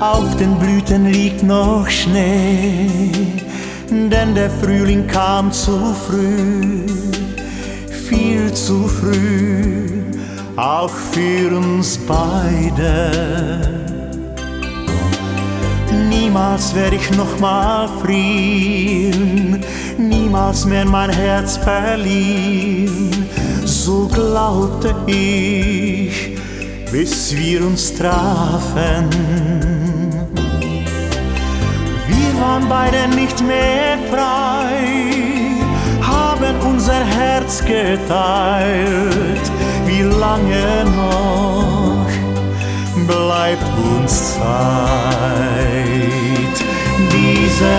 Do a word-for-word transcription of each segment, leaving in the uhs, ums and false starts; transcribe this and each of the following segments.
Auf den Blüten liegt noch Schnee, denn der Frühling kam zu früh, viel zu früh, auch für uns beide. Niemals werde ich noch mal frieren, niemals mehr mein Herz verlieren. So glaubte ich, bis wir uns trafen. Wir waren beide nicht mehr frei, haben unser Herz geteilt. Wie lange noch bleibt uns Zeit? Diese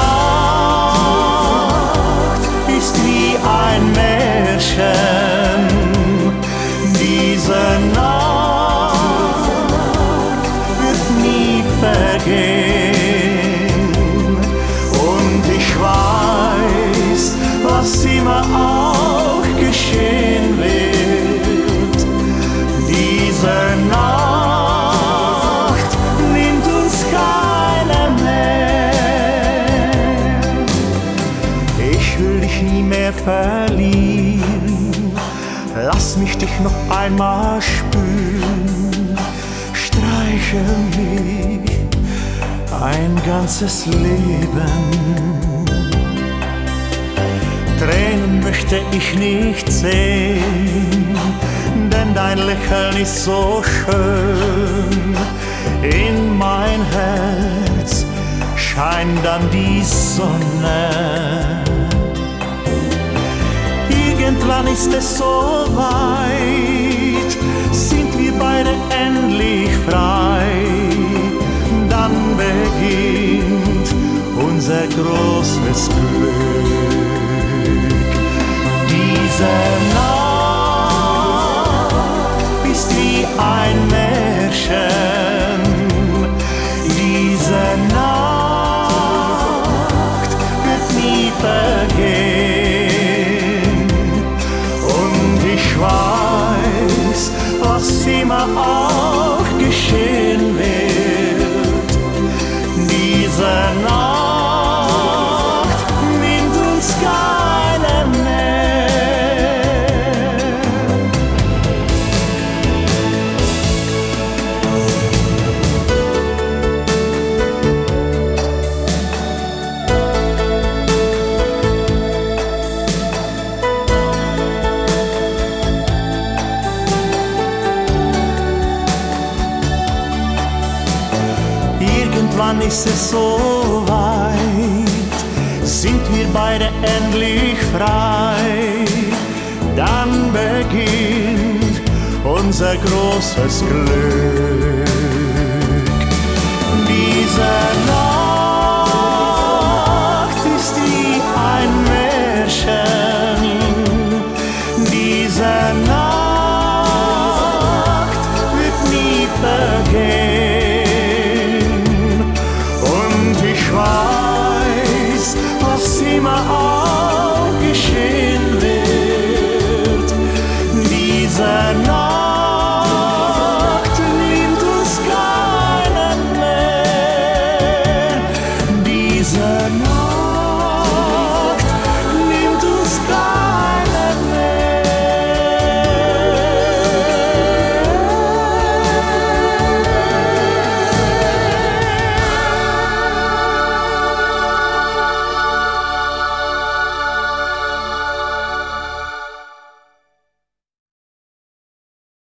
Nacht ist wie ein Märchen. Diese Nacht wird nie vergehen. Und ich weiß, was immer auch geschehen wird. Diese Nacht nimmt uns keine mehr. Ich will dich nie mehr verlieren. Lass mich dich noch einmal spüren. Streichel mich ein ganzes Leben. Tränen möchte ich nicht sehen, denn dein Lächeln ist so schön. In mein Herz scheint dann die Sonne. Irgendwann ist es so weit, sind wir beide endlich frei. Dann beginnt unser großes Glück. Diese Nacht ist wie ein Märchen. Diese Nacht wird nie vergehen. Und ich weiß, was immer auch geschehen wird. Diese Nacht nimmt uns keine mehr. Irgendwann ist es so weit, sind wir beide endlich frei. Dann beginnt unser großes Glück. Diese Nacht ist wie ein Märchen.